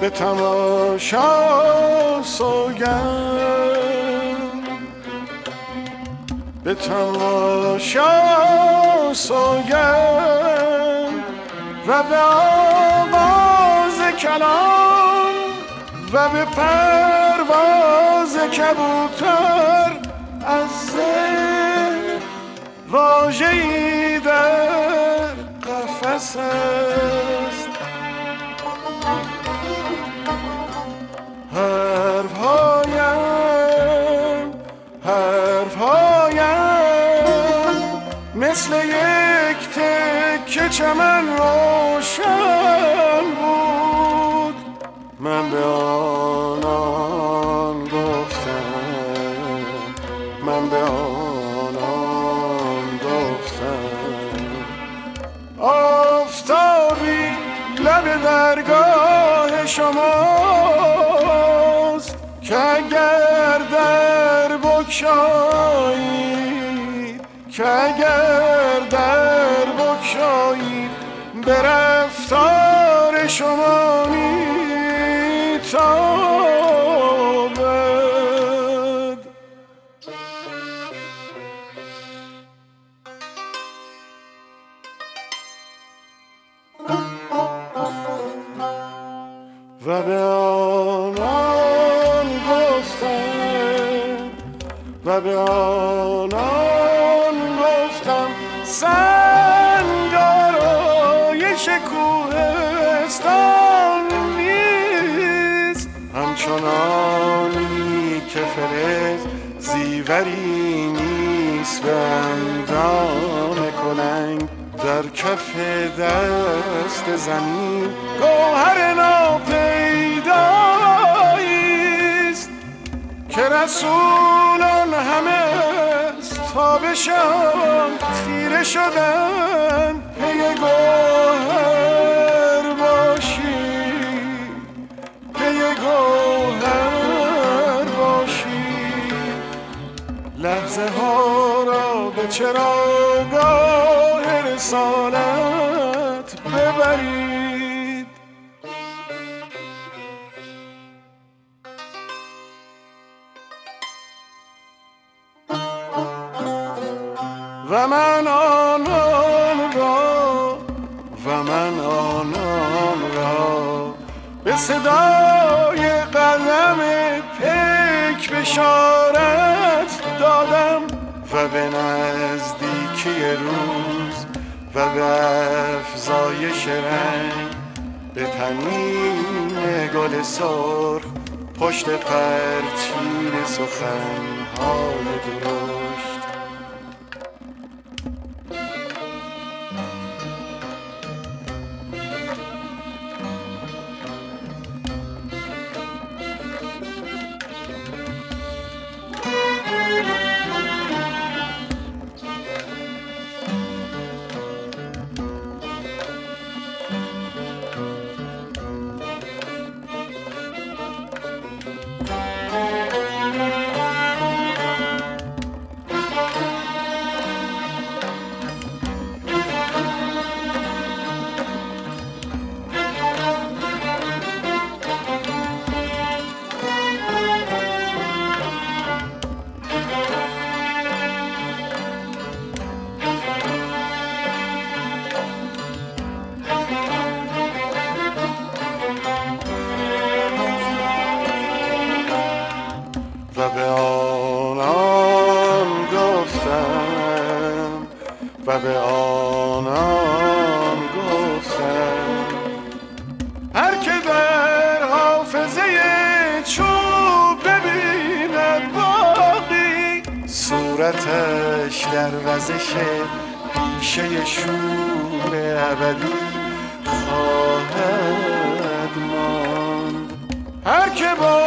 به تماشا سوگند، به تماشا سوگند و به آواز کلام و به پرواز کبوتر از ذهن واژه‌ای در قفس است. حرفهایم مثل یک تکه چمن روشن بود. من به آنان گفتم، من به آنان گفتم آفتابی لب درگاه شماست که اگر در بگشایید، که اگر در بگشایید به رفتار شما میتابد. و به آنان گفتم، و به آنان گفتم سنگ آرایش کوهستان نیست، همچنانی که فلز زیوری نیست به اندام کلنگ در کف دست زمین گوهر ناپیداییست که رسولان همه تابشان خیره شدن پی گوهر باشی، پی گوهر باشی. لحظه ها را به چراگاه رسالت ببرید. و من آنان را، و من آنان را به صدای قدم پیک بشارت دادم و به نزدیکی روز و به افزایش رنگ به طنین گل سرخ پشت پرچین سخنهای درشت. و به آنان گفتم، و به آنان گفتم هر که در حافظه چوب ببیند باقی صورتش در وزش پیشه شور ابدی خواهد ماند. هر که با